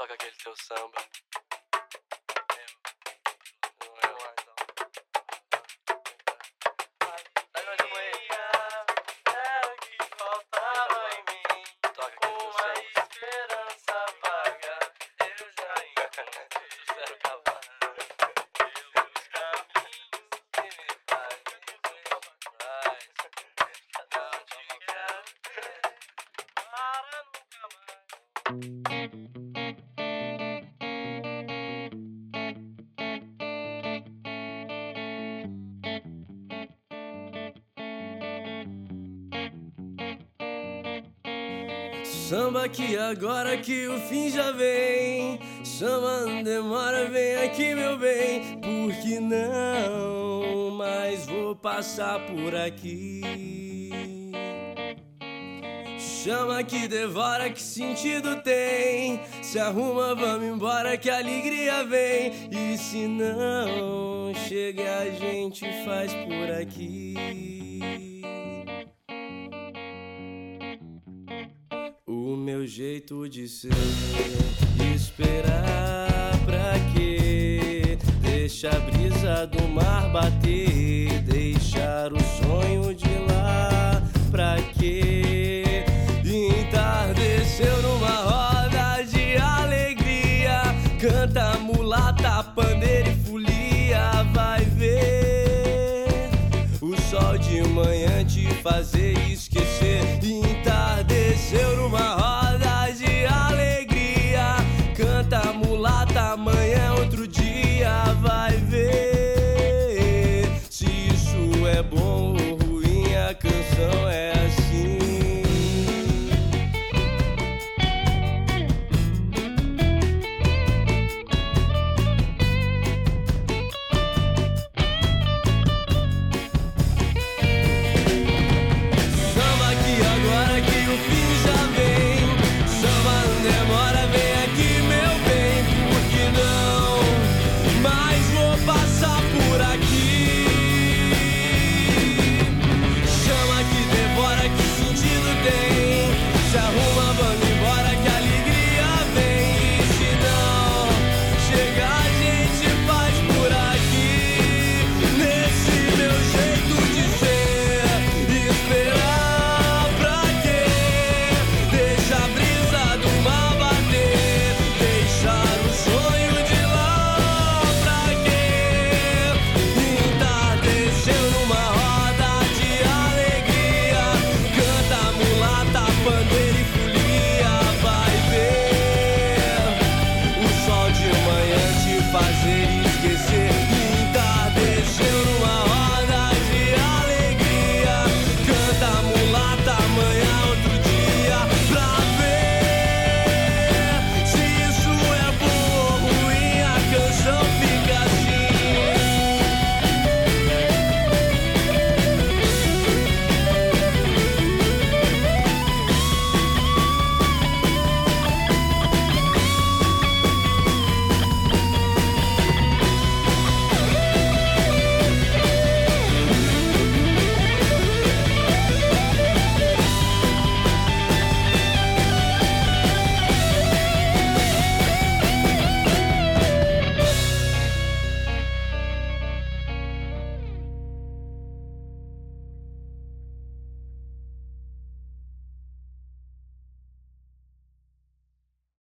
Toca aquele teu samba. Era o que faltava em mim. Toca Com aquele teu uma samba. esperança vaga, eu já encontrei Sincero cavalo. pelos caminhos que me fazem Vai. não te quero ver para nunca mais. Samba que agora que o fim já vem. Samba não demora, vem aqui meu bem. Porque não mais vou passar por aqui. Chama que devora, que sentido tem? Se arruma, vamos embora que a alegria vem. E se não chega a gente faz por aqui. O meu jeito de ser, esperar pra quê? Deixa a brisa do mar bater, deixar o sonho de lá pra quê?